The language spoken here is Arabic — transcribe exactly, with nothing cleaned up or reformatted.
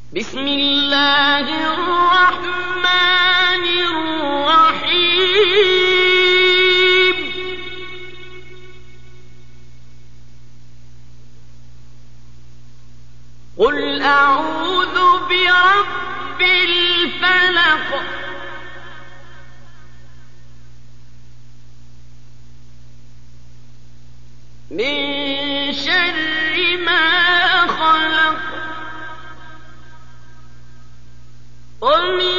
بسم الله الرحمن الرحيم قل أعوذ برب الفلق من شر ما خلق ومن